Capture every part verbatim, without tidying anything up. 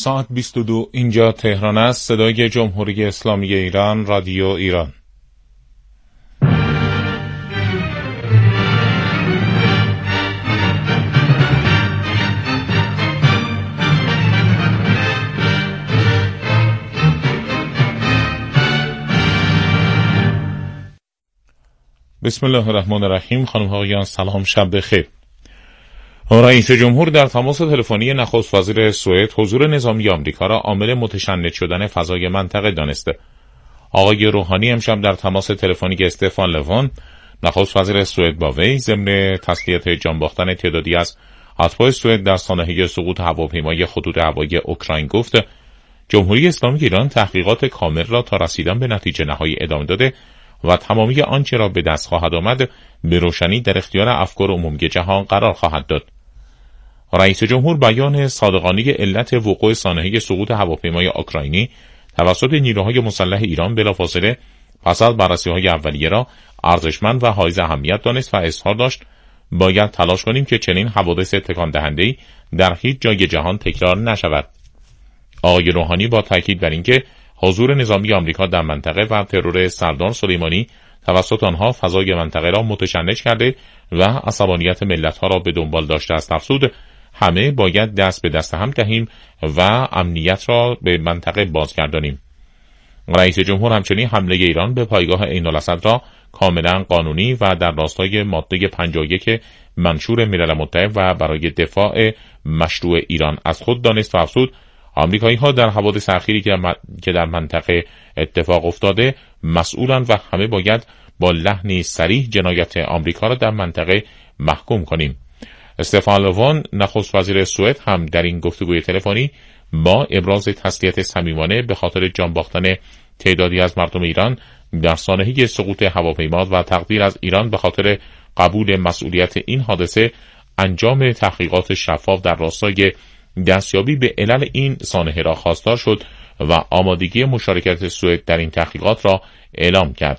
ساعت بیست و دو اینجا تهران است. صدای جمهوری اسلامی ایران، رادیو ایران. بسم الله الرحمن الرحیم. خانم ها آقایان سلام، شب بخیر. رئیس جمهور در تماس تلفنی نخست وزیر سوئد حضور نظامی آمریکا را عامل متشنج شدن فضای منطقه دانسته. آقای روحانی امشب در تماس تلفنی استفان لوون نخست وزیر سوئد با وی ضمن تسلیت جان باختن تعدادی از اتباع سوئد در سانحه سقوط هواپیمای خطوط هوایی اوکراین گفت جمهوری اسلامی ایران تحقیقات کامل را تا رسیدن به نتیجه نهایی ادامه داده و تمامی آنچه را به دست خواهد آمد به روشنی در اختیار افکار عمومی جهان قرار خواهد داد. رئیس جمهور بیان صادقانه علت وقوع سانحه سقوط هواپیمای اوکراینی توسط نیروهای مسلح ایران بلافاصله پس از بررسی‌های اولیه را ارزشمند و حائز اهمیت دانست و اظهار داشت باید تلاش کنیم که چنین حوادث تکان دهنده‌ای در هیچ جای جهان تکرار نشود. آقای روحانی با تاکید بر اینکه حضور نظامی آمریکا در منطقه و ترور سردار سلیمانی توسط آنها فضای منطقه را متشنج کرده و عصبانیت ملت‌ها را به دنبال داشته است افزود همه باید دست به دست هم دهیم و امنیت را به منطقه بازگردانیم. رئیس جمهور همچنین حمله ایران به پایگاه عین الاسد را کاملا قانونی و در راستای ماده پنجاه و یک منشور ملل متحد و برای دفاع مشروع ایران از خود دانست و افزود آمریکایی ها در حوادث اخیری که در منطقه اتفاق افتاده مسئولند و همه باید با لحنی صریح جنایت آمریکا را در منطقه محکوم کنیم. استفان لوون نخست وزیر سوئد هم در این گفتگوی تلفنی با ابراز تسلیت صمیمانه به خاطر جان باختن تعدادی از مردم ایران در سانحه سقوط هواپیما و تقدیر از ایران به خاطر قبول مسئولیت این حادثه انجام تحقیقات شفاف در راستای دستیابی به علل این سانحه را خواستار شد و آمادگی مشارکت سوئد در این تحقیقات را اعلام کرد.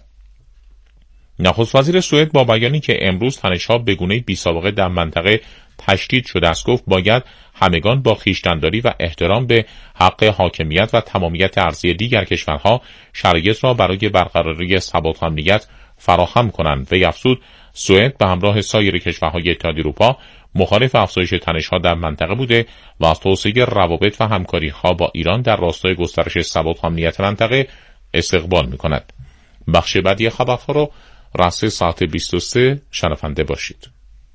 نخست وزیر سوئد با بیانی که امروز تنش‌ها به گونه‌ای بی‌سابقه در منطقه تشدید شده است گفت باید همگان با خویشتن‌داری و احترام به حق حاکمیت و تمامیت ارضی دیگر کشورها شرایط را برای برقراری ثبات و امنیت فراهم کنند. وی افزود سوئد به همراه سایر کشورهای اتحادیه اروپا مخالف افزایش تنش‌ها در منطقه بوده و از توسعه روابط و همکاری‌ها با ایران در راستای گسترش ثبات و امنیت منطقه استقبال می‌کند. بخش بعدی خبرها را رأس ساعت بیست و سه شنونده باشید.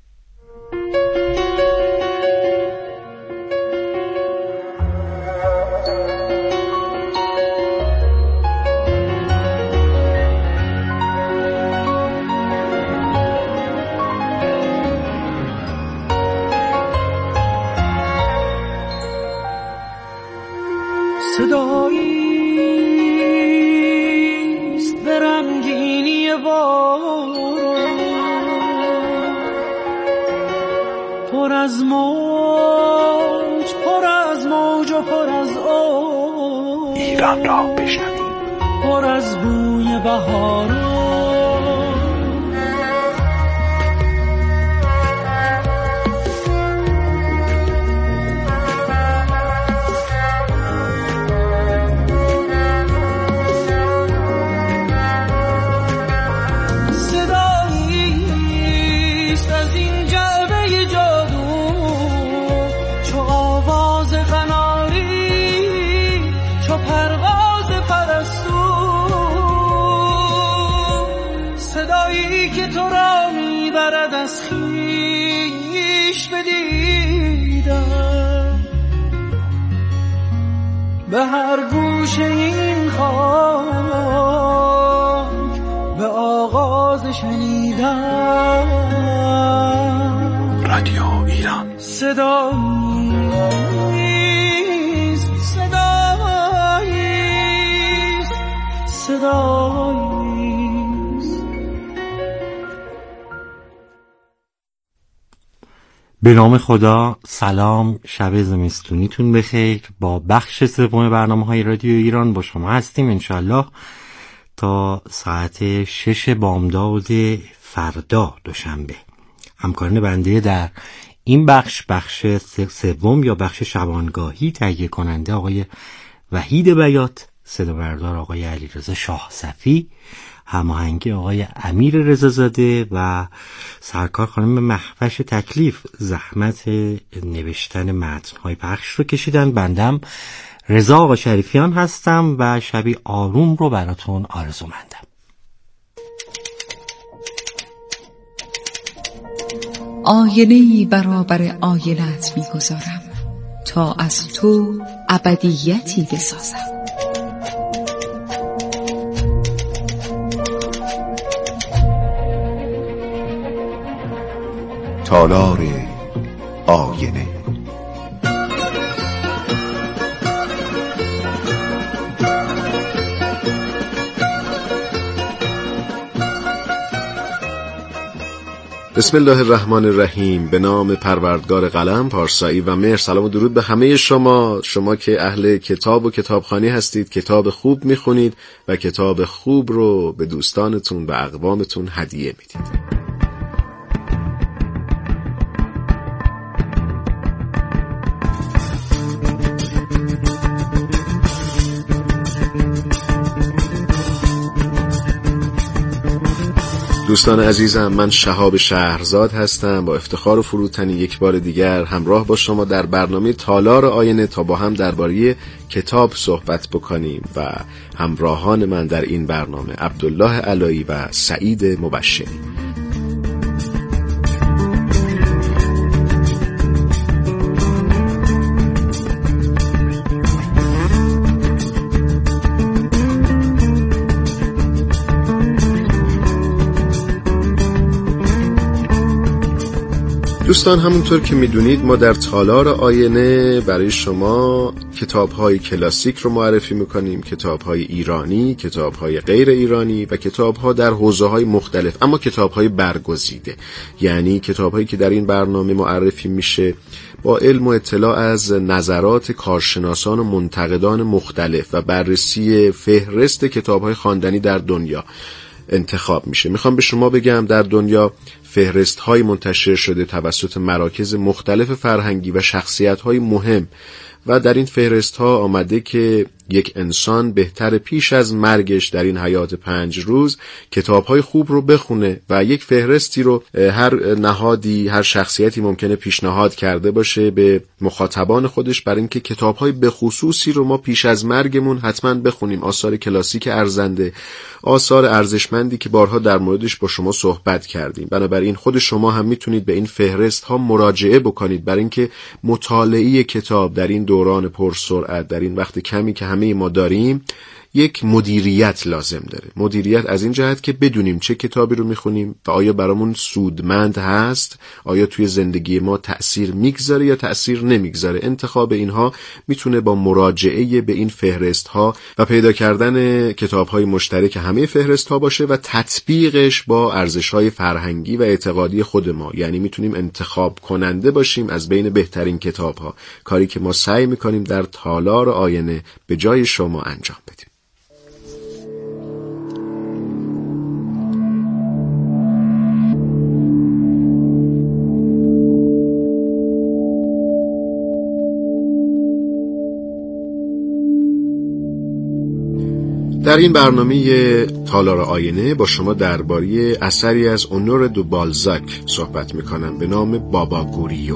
صداییست به رنگینی باران پر از موج پر از موج و پر از آب ایران را بشنویم پر از بوی بهاران که تو را میبرد از خویش بدیدم به هر گوشه این خاک به آغاز شنیدم رادیو ایران صداییست صداییست صداییست. به نام خدا، سلام، شب زمستونیتون بخیر. با بخش سوم برنامه‌های رادیو ایران با شما هستیم انشالله تا ساعت شش بامداد فردا دوشنبه. همکاران بنده در این بخش بخش سوم یا بخش شبانگاهی، تهیه کننده آقای وحید بیات، صدا بردار آقای علیرضا شاه صفی، هماهنگی آقای امیر رضازاده و سرکار خانم مهوش تکلیف زحمت نوشتن متن‌های پخش رو کشیدن. بندم رضا آقا شریفیان هستم و شبی آروم رو براتون آرزومندم. آینه‌ای برابر آینه‌ات می‌گذارم تا از تو ابدیتی بسازم. تالار آینه. بسم الله الرحمن الرحیم. به نام پروردگار قلم، پارسایی و مهر. سلام و درود به همه شما، شما که اهل کتاب و کتابخوانی هستید، کتاب خوب میخونید و کتاب خوب رو به دوستانتون و اقوامتون هدیه میدید. دوستان عزیزم، من شهاب شهرزاد هستم. با افتخار و فروتنی یک بار دیگر همراه با شما در برنامه تالار آینه تا با هم درباره کتاب صحبت بکنیم و همراهان من در این برنامه عبدالله علایی و سعید مبشری. دوستان، همونطور که میدونید ما در تالار آینه برای شما کتاب‌های کلاسیک رو معرفی میکنیم، کتاب‌های ایرانی، کتاب‌های غیر ایرانی و کتاب‌ها در حوزه‌های مختلف، اما کتاب‌های برگزیده، یعنی کتاب‌هایی که در این برنامه معرفی میشه با علم و اطلاع از نظرات کارشناسان و منتقدان مختلف و بررسی فهرست کتاب‌های خواندنی در دنیا انتخاب میشه. میخوام به شما بگم در دنیا فهرست های منتشر شده توسط مراکز مختلف فرهنگی و شخصیت های مهم و در این فهرست ها آمده که یک انسان بهتر پیش از مرگش در این حیات پنج روز کتاب های خوب رو بخونه و یک فهرستی رو هر نهادی، هر شخصیتی ممکنه پیشنهاد کرده باشه به مخاطبان خودش برای اینکه کتاب های به خصوصی رو ما پیش از مرگمون حتما بخونیم. آثار کلاسیک ارزنده، آثار ارزشمندی که بارها در موردش با شما صحبت کردیم. بنابراین خود شما هم میتونید به این فهرست ها مراجعه بکنید برای اینکه مطالعه کتاب در این دوران پرسرعت، در این وقت کمی که همه ما داریم، یک مدیریت لازم داره. مدیریت از این جهت که بدونیم چه کتابی رو میخونیم و آیا برامون سودمند هست، آیا توی زندگی ما تأثیر میگذاره یا تأثیر نمیگذاره. انتخاب اینها میتونه با مراجعه به این فهرست ها و پیدا کردن کتاب های مشترک همه فهرست ها باشه و تطبیقش با ارزش های فرهنگی و اعتقادی خود ما. یعنی میتونیم انتخاب کننده باشیم از بین بهترین کتاب ها، کاری که ما سعی میکنیم در تالار آینه به جای شما انجام بدیم. در این برنامه تالار آینه با شما درباره اثری از اونور دو بالزاک صحبت میکنم به نام بابا گوریو.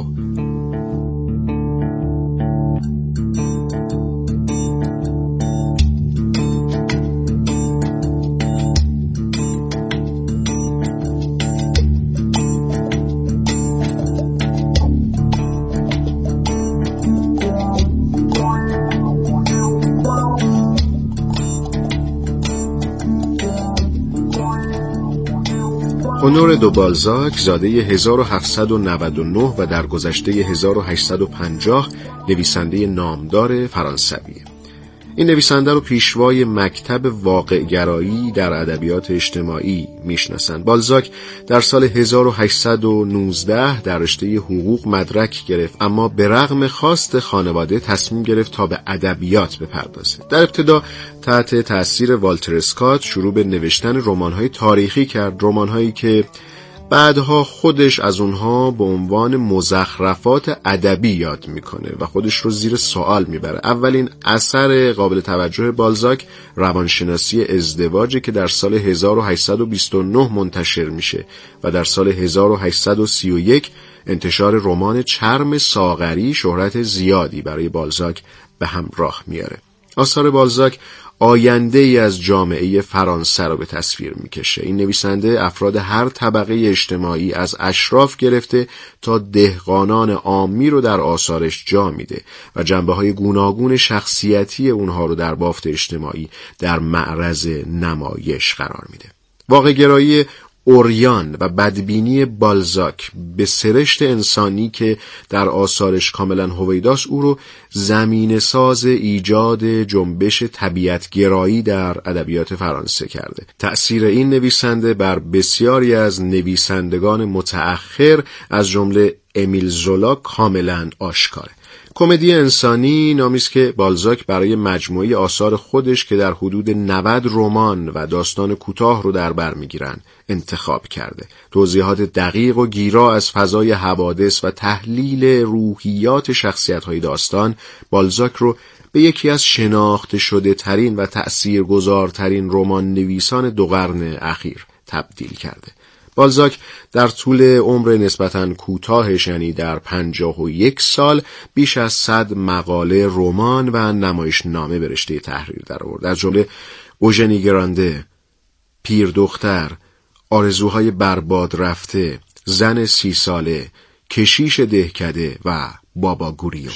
اونور دو بالزاک زاده هزار و هفتصد و نود و نه و در گذشته هزار و هشتصد و پنجاه نویسنده نامدار فرانسویه. این نویسنده رو پیشوای مکتب واقع‌گرایی در ادبیات اجتماعی میشناسند. بالزاک در سال هزار و هشتصد و نوزده در رشته حقوق مدرک گرفت، اما به رغم خواست خانواده تصمیم گرفت تا به ادبیات بپردازه. در ابتدا تحت تأثیر والتر اسکات شروع به نوشتن رمان‌های تاریخی کرد، رمان‌هایی که بعدها خودش از اونها به عنوان مزخرفات ادبی یاد میکنه و خودش رو زیر سوال میبره. اولین اثر قابل توجه بالزاک روانشناسی ازدواجه که در سال هزار و هشتصد و بیست و نه منتشر میشه و در سال هزار و هشتصد و سی و یک انتشار رمان چرم ساغری شهرت زیادی برای بالزاک به همراه میاره. آثار بالزاک آینده ای از جامعه فرانسه رو به تصویر میکشه. این نویسنده افراد هر طبقه اجتماعی از اشراف گرفته تا دهقانان عامی رو در آثارش جا میده و جنبه‌های گوناگون شخصیتی اونها رو در بافت اجتماعی در معرض نمایش قرار میده. واقع‌گرایی اوریان و بدبینی بالزاک به سرشت انسانی که در آثارش کاملا هویداست او رو زمینه ساز ایجاد جنبش طبیعت‌گرایی در ادبیات فرانسه کرده. تأثیر این نویسنده بر بسیاری از نویسندگان متأخر از جمله امیل زولا کاملا آشکاره. کمدی انسانی نامی است که بالزاک برای مجموعه آثار خودش که در حدود نود رمان و داستان کوتاه رو در بر میگیرن انتخاب کرده. توضیحات دقیق و گیرا از فضای حوادث و تحلیل روحیات شخصیت‌های داستان بالزاک رو به یکی از شناخته شده ترین و تأثیرگذارترین رمان نویسان دو قرن اخیر تبدیل کرده. بالزاک در طول عمر نسبتاً کوتاهش، یعنی در پنجاه و یک سال، بیش از صد مقاله، رمان و نمایشنامه به رشته تحریر درآورد. از جمله اوژنی گرانده، پیر دختر، آرزوهای برباد رفته، زن سی ساله، کشیش دهکده و بابا گوریو.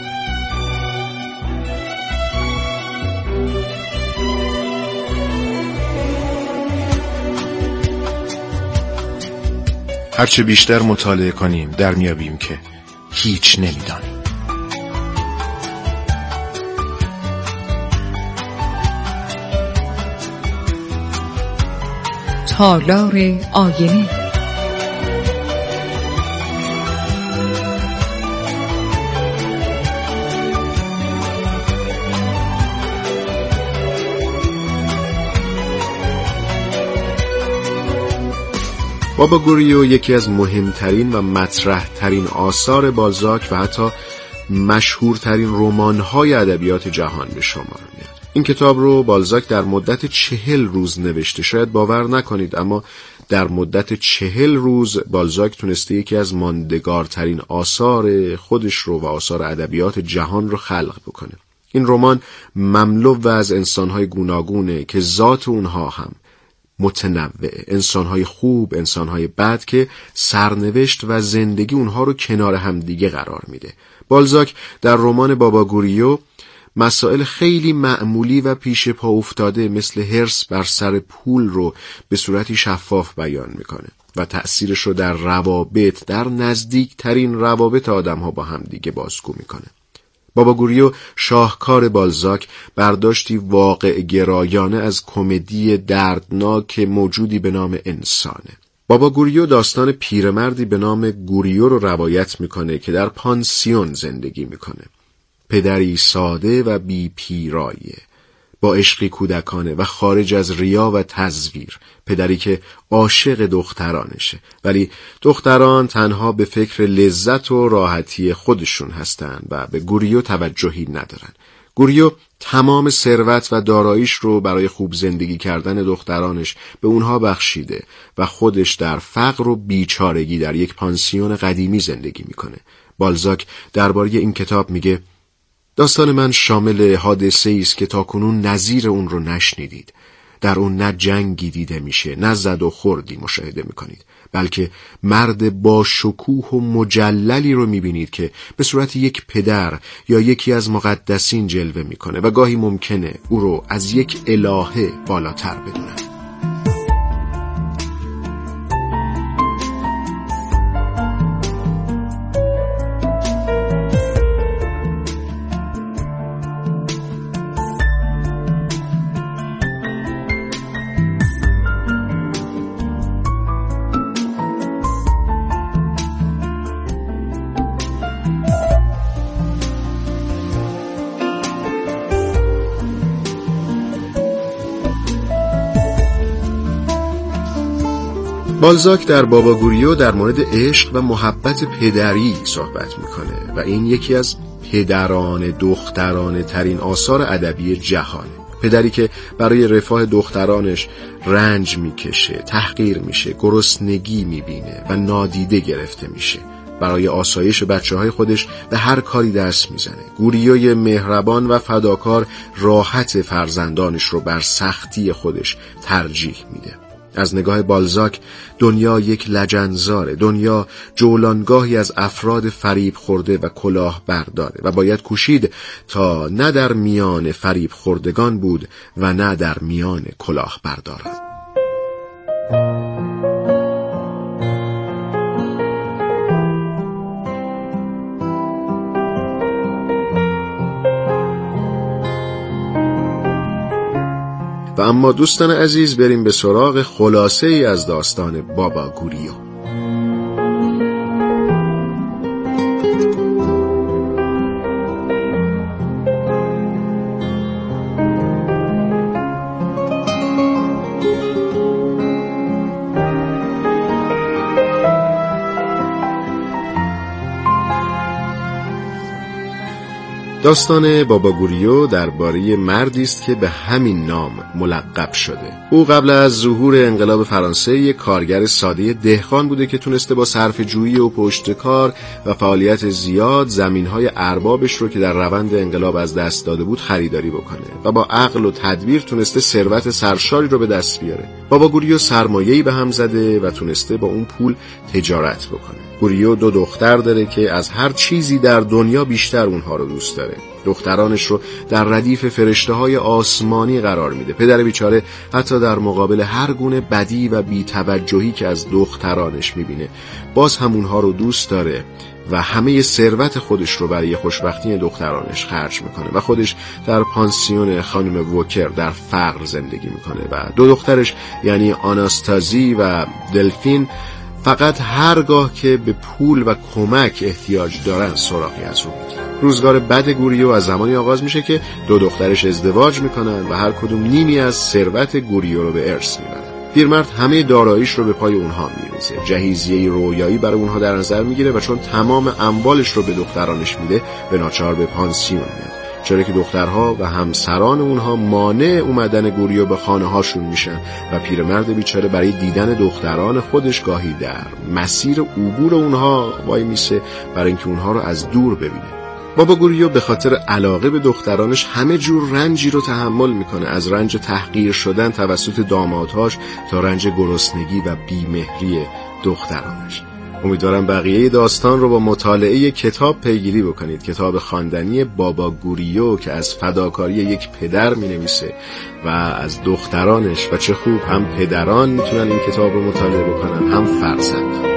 هرچه بیشتر مطالعه کنیم در میابیم که هیچ نمیدانیم. تالار آینه. بابا گوریو یکی از مهمترین و مطرحترین آثار بالزاک و حتی مشهورترین رمان‌های ادبیات جهان به شمار میاد. این کتاب رو بالزاک در مدت چهل روز نوشته. شاید باور نکنید، اما در مدت چهل روز بالزاک تونسته یکی از ماندگارترین آثار خودش رو و آثار ادبیات جهان رو خلق بکنه. این رمان مملو از انسان‌های گوناگونه که ذات اونها هم متنوع، انسان‌های خوب، انسان‌های بد که سرنوشت و زندگی اونها رو کنار هم دیگه قرار میده. بالزاک در رمان بابا گوریو مسائل خیلی معمولی و پیش پا افتاده مثل حرص بر سر پول رو به صورتی شفاف بیان میکنه و تأثیرش رو در روابط، در نزدیکترین روابط آدم‌ها با هم دیگه بازگو میکنه. بابا گوریو شاهکار بالزاک برداشتی واقع گرایانه از کمدی دردناک موجودی به نام انسانه. بابا گوریو داستان پیرمردی به نام گوریو رو روایت میکنه که در پانسیون زندگی میکنه. پدری ساده و بی پیرایه، با عشقی کودکانه و خارج از ریا و تزویر. پدری که عاشق دخترانشه، ولی دختران تنها به فکر لذت و راحتی خودشون هستن و به گوریو توجهی ندارن. گوریو تمام ثروت و داراییش رو برای خوب زندگی کردن دخترانش به اونها بخشیده و خودش در فقر و بیچارگی در یک پانسیون قدیمی زندگی میکنه. بالزاک درباره این کتاب میگه: داستان من شامل حادثه‌ای است که تاکنون نظیر اون رو نشنیدید. در اون نه جنگی دیده میشه، نه زد و خوردی مشاهده میکنید، بلکه مرد با شکوه و مجللی رو میبینید که به صورت یک پدر یا یکی از مقدسین جلوه میکنه و گاهی ممکنه او رو از یک الهه بالاتر بدونن. بالزاک در بابا گوریو در مورد عشق و محبت پدری صحبت میکنه و این یکی از پدران دخترانه ترین آثار ادبی جهانه. پدری که برای رفاه دخترانش رنج میکشه، تحقیر میشه، گرسنگی میبینه و نادیده گرفته میشه. برای آسایش بچه های خودش به هر کاری دست میزنه. گوریوی مهربان و فداکار راحت فرزندانش رو بر سختی خودش ترجیح میده. از نگاه بالزاک دنیا یک لجنزاره، دنیا جولانگاهی از افراد فریب خورده و کلاه برداره و باید کوشید تا نه در میان فریب خوردگان بود و نه در میان کلاه برداران. و اما دوستان عزیز بریم به سراغ خلاصه ای از داستان بابا گوریو. داستان بابا گوریو درباره مردی است که به همین نام ملقب شده. او قبل از ظهور انقلاب فرانسه یک کارگر ساده دهقان بوده که تونسته با صرفه‌جویی و پشتکار و فعالیت زیاد زمین‌های اربابش رو که در روند انقلاب از دست داده بود خریداری بکنه و با عقل و تدبیر تونسته ثروت سرشاری رو به دست بیاره. بابا گوریو سرمایه‌ای به هم زده و تونسته با اون پول تجارت بکنه. گوریو دو دختر داره که از هر چیزی در دنیا بیشتر اونها رو دوست داره. دخترانش رو در ردیف فرشته‌های آسمانی قرار میده. پدر بیچاره حتی در مقابل هر گونه بدی و بی‌توجهی که از دخترانش میبینه باز هم اونها رو دوست داره و همه ثروت خودش رو برای خوشبختی دخترانش خرج میکنه و خودش در پانسیون خانم ووکر در فقر زندگی میکنه و دو دخترش یعنی آناستازی و دلفین فقط هرگاه که به پول و کمک احتیاج دارن سراغی از رو میگیرن. روزگار بد گوریو از زمانی آغاز میشه که دو دخترش ازدواج میکنن و هر کدوم نیمی از ثروت گوریو رو به ارث میبرن. پیرمرد همه داراییش رو به پای اونها میریزه. جهیزیه رویایی برای اونها در نظر میگیره و چون تمام اموالش رو به دخترانش میده به ناچار به پانسیون میاد. چرا که دخترها و همسران اونها مانع اومدن گوریو به خانه هاشون میشن و پیرمرد بیچاره برای دیدن دختران خودش گاهی در مسیر عبور اونها وای میسه برای اینکه اونها رو از دور ببینه. بابا گوریو به خاطر علاقه به دخترانش همه جور رنجی رو تحمل میکنه، از رنج تحقیر شدن توسط دامادهاش تا رنج گرسنگی و بیمهری دخترانش. امیدوارم بقیه داستان رو با مطالعه کتاب پیگیری بکنید. کتاب خواندنی بابا گوریو که از فداکاری یک پدر می نویسه و از دخترانش و چه خوب هم پدران میتونن این کتاب رو مطالعه بکنن هم فرزندان.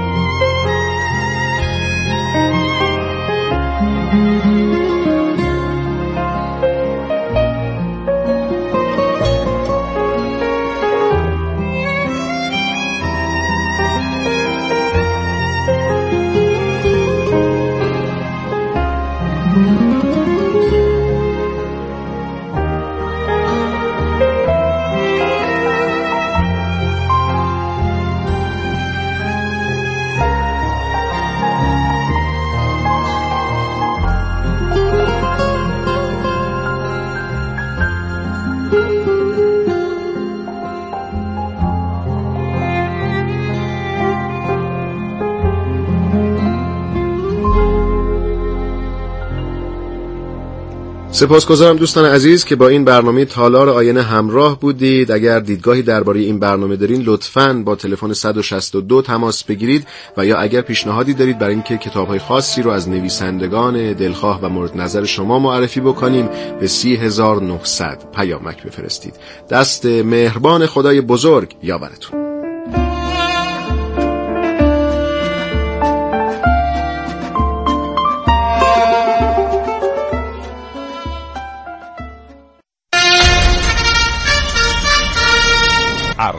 سپاسگزارم دوستان عزیز که با این برنامه تالار آینه همراه بودید. اگر دیدگاهی درباره این برنامه دارین لطفاً با تلفن صد و شصت و دو تماس بگیرید و یا اگر پیشنهادی دارید برای اینکه کتاب‌های خاصی رو از نویسندگان دلخواه و مورد نظر شما معرفی بکنیم به سی هزار و نهصد پیامک بفرستید. دست مهربان خدای بزرگ یاورتون.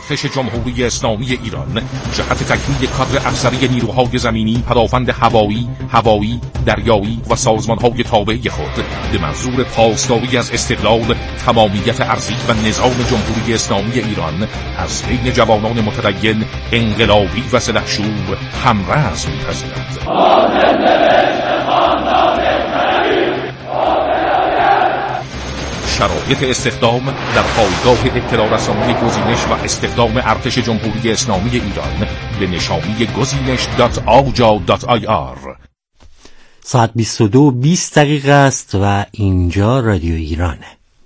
ارتش جمهوری اسلامی ایران جهت تکمیل کادر افسری نیروهای زمینی، پدافند هوایی، هوایی، دریایی و سازمانهای تابع خود به منظور پاسداری از استقلال، تمامیت ارضی و نظام جمهوری اسلامی ایران از بین جوانان متدین، انقلابی و سلحشور همرز می‌پذیرد. شرایط استخدام در پایگاه اطلاع رسانی گزینش و استخدام ارتش جمهوری اسلامی ایران به نشانی گزینش دات آوجا دات آی آر. ساعت بیست و دو و بیست دقیقه است و اینجا رادیو ایرانه.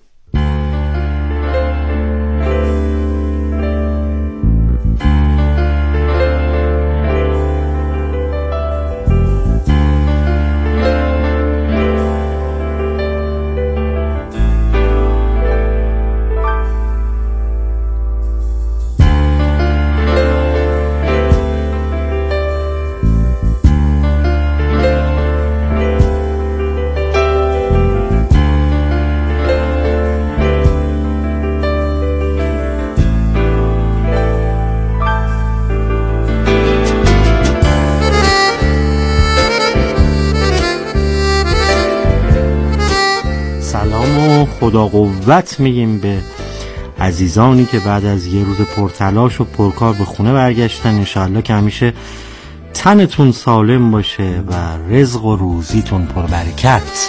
خدا قوت میگیم به عزیزانی که بعد از یه روز پرتلاش و پرکار به خونه برگشتن. انشاءالله که همیشه تنتون سالم باشه و رزق و روزیتون پربرکت.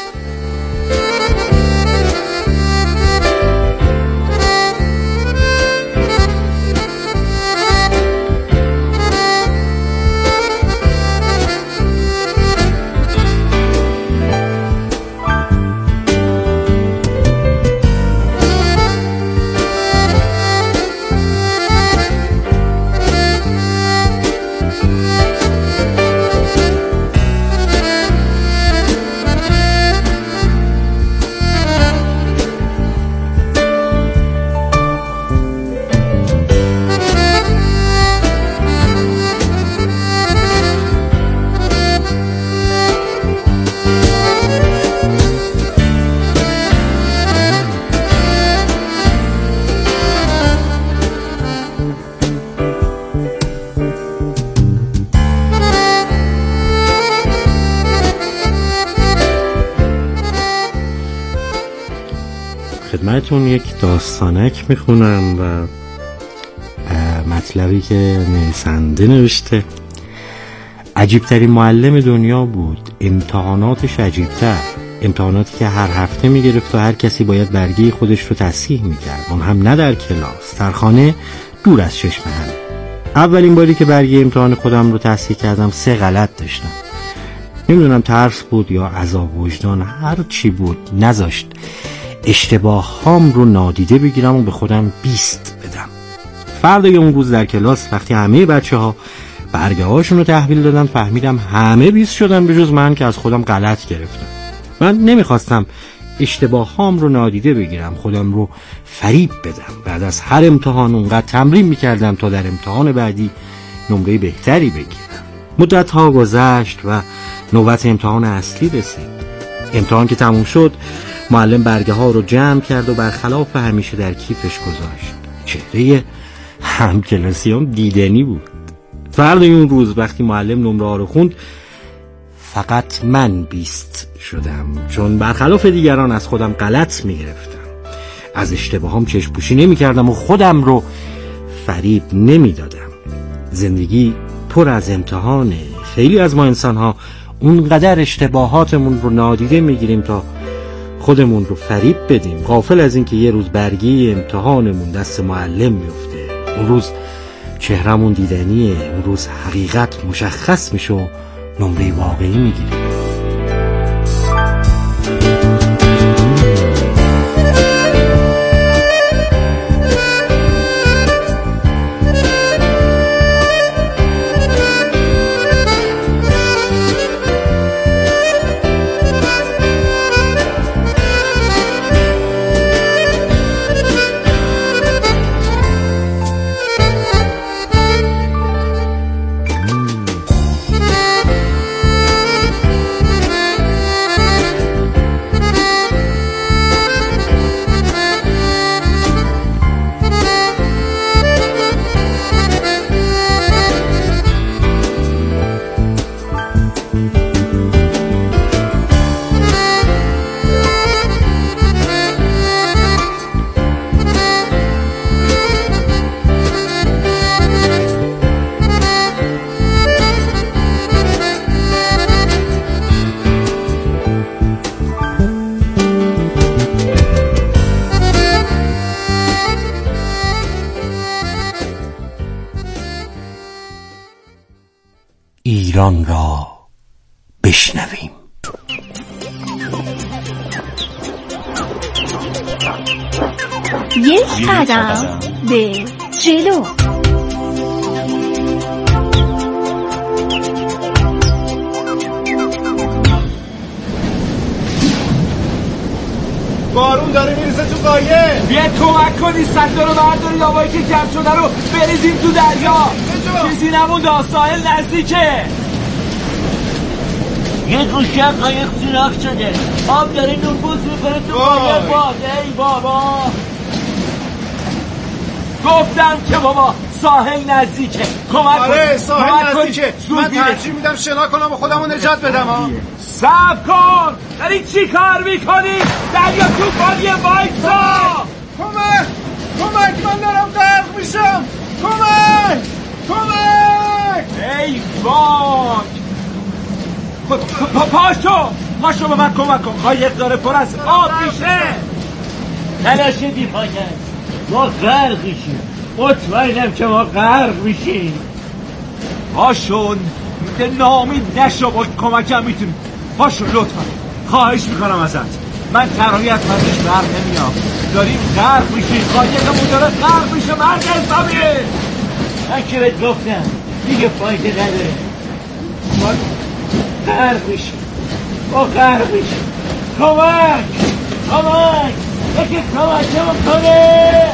خدمتون یک داستانک میخونم و مطلبی که نویسنده نوشته. عجیبترین معلم دنیا بود، امتحاناتش عجیبتر، امتحاناتی که هر هفته میگرفت و هر کسی باید برگه خودش رو تصحیح میکرد، اون هم نه در کلاس، در خانه دور از چشم همه. اولین باری که برگه امتحان خودم رو تصحیح کردم سه غلط داشتم. نمیدونم ترس بود یا عذاب وجدان، هر چی بود نذاشت اشتباه هام رو نادیده بگیرم و به خودم بیست بدم. فردای اون روز در کلاس وقتی همه بچه ها برگه هاشون رو تحویل دادن فهمیدم همه بیست شدن به جز من که از خودم غلط گرفتم. من نمیخواستم اشتباه هام رو نادیده بگیرم، خودم رو فریب بدم. بعد از هر امتحان اونقدر تمرین میکردم تا در امتحان بعدی نمره بهتری بگیرم. مدت ها گذشت و نوبت امتحان اصلی رسید. امتحان که تموم شد معلم برگه ها رو جمع کرد و برخلاف همیشه در کیفش گذاشت. چهره همکلاسیام دیدنی بود. فردای اون روز وقتی معلم نمره ها رو خوند فقط من بیست شدم، چون برخلاف دیگران از خودم غلط میگرفتم، از اشتباهام چشم پوشی نمی کردم و خودم رو فریب نمی دادم. زندگی پر از امتحانه. خیلی از ما انسان ها اونقدر اشتباهاتمون رو نادیده میگیریم تا خودمون رو فریب بدیم، غافل از این که یه روز برگه امتحانمون دست معلم میفته. اون روز چهرمون دیدنیه، اون روز حقیقت مشخص میشه و نمره واقعی میگیریم. ایران را بشنویم. یک قدم به جلو. بارون داره میرسه تو قایه. بیا کمک کنی صندوق رو بردارید، آبایی که کم شده رو بریزیم تو دریا. چیزی نمونده، ساحل نزدیکه. یه گوشه قایق سوراخ شده، آب داره نفوذ میکنه تو قایق. باد ای بابا، گفتم که بابا ساحل نزدیکه، کمک کن. آره ساحل نزدیکه، من ترجیح میدم شنا کنم و خودمو نجات بدم. ها صبر کن، داری چی کار میکنی؟ دریا توفانی، وایسا. کمک کمک، من دارم غرق میشم. کمک کمک. ای وای، پاشو پاشو به من کمک کن، قایق داره پر از آب میشه. تلاش دیپا کرد، ما غرق میشیم. مطمئنم که ما غرق میشیم. پاشو، ناامید نشو، با کمکم میتونی. پاشو لطفا، خواهش میکنم ازت. من تنهایی از پسش بر نمیام، داریم غرق میشیم. قایقمون داره غرق میشه. مرد حسابی، من که بهت گفتم دیگه فایده نداره. ما غرق میشیم، ما غرق میشیم. کمک کمک، یکی کمکمون کنه.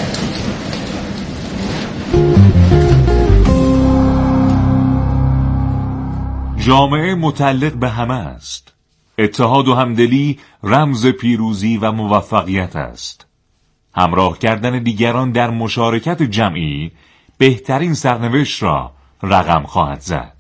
جامعه متعلق به همه است. اتحاد و همدلی رمز پیروزی و موفقیت است. همراه کردن دیگران در مشارکت جمعی بهترین سرنوشت را رقم خواهد زد.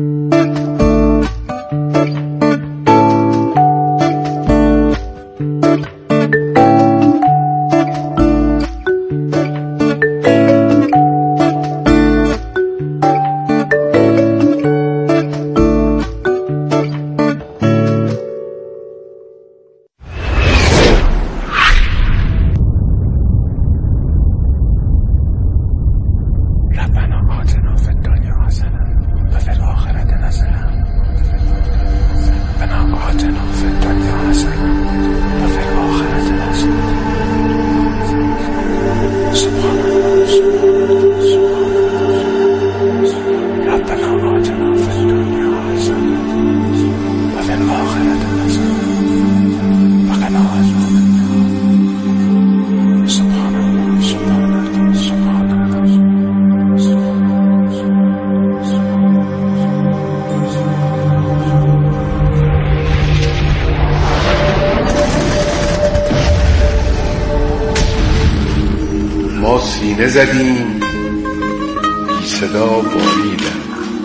سینه زدیم بی صدا باریدن،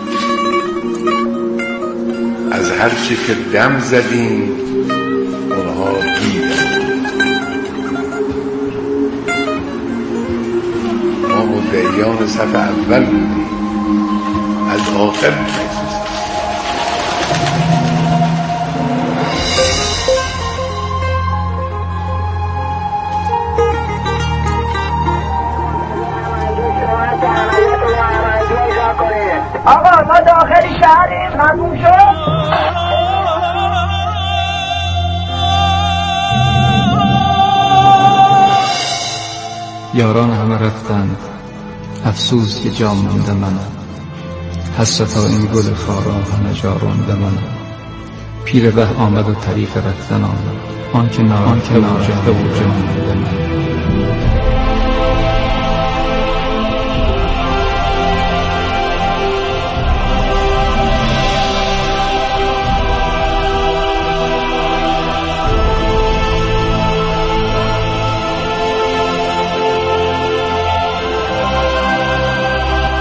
از هر چی که دم زدیم اونها دیدن. ما مدعیان صف اول بودیم، از آخر می‌رسیم. آقا ما داخل شهریم، تموم شد. یاران همه رفتند، افسوس که جا مانده من. حس تا این گل خارا همه جا رانده من. پیر ره آمد و طریق رفتن آمد، آن که نارفته و جهده و جا مانده من.